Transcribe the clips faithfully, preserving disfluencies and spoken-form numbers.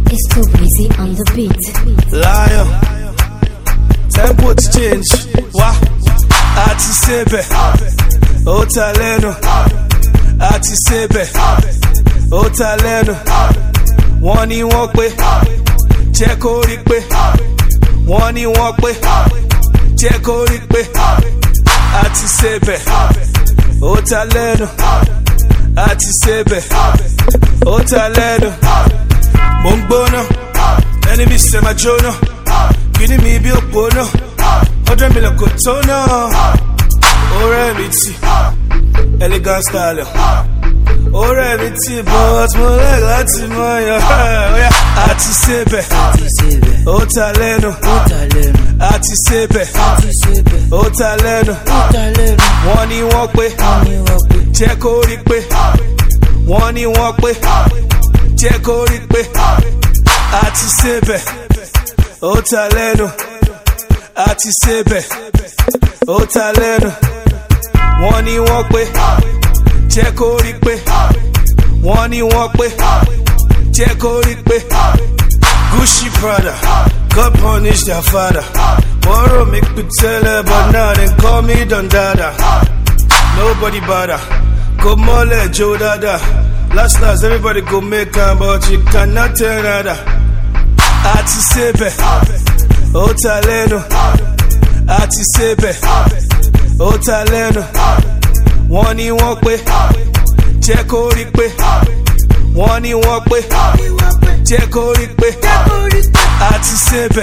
It's too busy on the beat. Lion, tempo to change. Wa, ati sebe, otaleno. Ati sebe, otaleno. Wọ́n ní wọ́n pé, jẹ́ kó rí pé. Wọ́n ní wọ́n pé, jẹ́ kó rí pé. Ati sebe, otaleno. Ati sebe, otaleno. Mo ń gbóná, enemy ṣe máa jóná. Kìíní mi bí òpónà, ọdún mi lọ kò tó náà. Ọ̀rẹ́ mi ti, elegant style. Ọ̀rẹ́ mi ti, but mo like láti mọ yan. Àti sebe, ó ta lẹ́nu. Àti sebe, ó ta lẹ́nu. Wọ́n ní wọ́n pé, jẹ́ kó rí pé. Wọ́n ní wọ́n pé, jẹ́ kó rí pé. Àti sebe, ó ta lẹ́nu. Àti sebe, ó ta lẹ́nu. Wọ́n ní wọ́n pé, jẹ́ kó rí pé. Wọ́n ní wọ́n pé, jẹ́ kó rí pé. Gucci Prada, God punish their father. Borrow make me tell her, but now they call me Don Dada. Nobody bother, go mole Joe Dada. Last last everybody go make am, but you cannot tell nada. Ati sebe, ó ta lẹ́nu. Ati sebe, ó ta lẹ́nu. Wọ́n ní wọ́n pé, jẹ́ kó rí pé. Wọ́n ní wọ́n pé, jẹ́ kó rí pé. Àti sebe,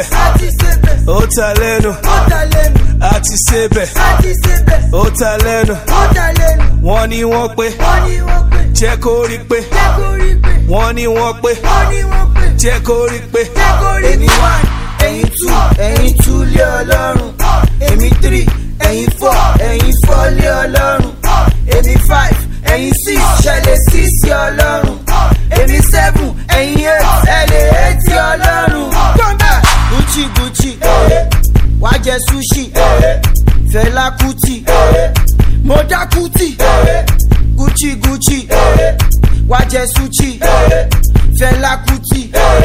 ó ta lẹ́nu. Àti sebe, ó ta lẹ́nu. Wọ́n ní wọ́n pé, jẹ́ kó rí pé. Wọ́n ní wọ́n pé, jẹ́ kó rí pé. Èmi one, ẹ̀yin two, ẹ̀yin two lé Ọlọ́run. Èmi three, ẹ̀yin four, ẹ̀yin four lé Ọlọ́run. Èmi five, ẹ̀yin six, ṣẹlẹ̀ six sí Ọlọ́run. Èmi seven, ẹ̀yin eight, ṣẹlẹ̀ eight sí Ọlọ́run. Gucci Gucci, wá jẹ sushi, Fẹlá Kútì, mo dá Kútì. Gucci Gucci, wá jẹ sushi, Fẹlá Kútì,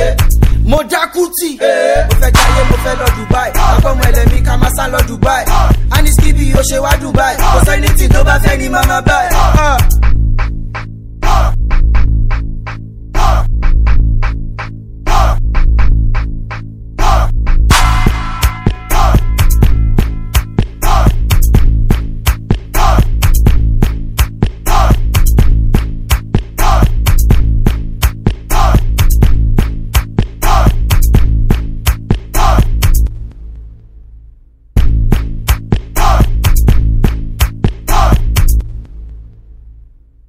mo dá Kútì. Mo fẹ́ jáyé mo fẹ́ lọ Dubai, akọ́mọ ẹlẹ́mí ká máa sá lọ Dubai. Aniskibi ó ṣe wá Dubai, kò sẹ́ni tí tó bá fẹ́ ni màmá báyìí.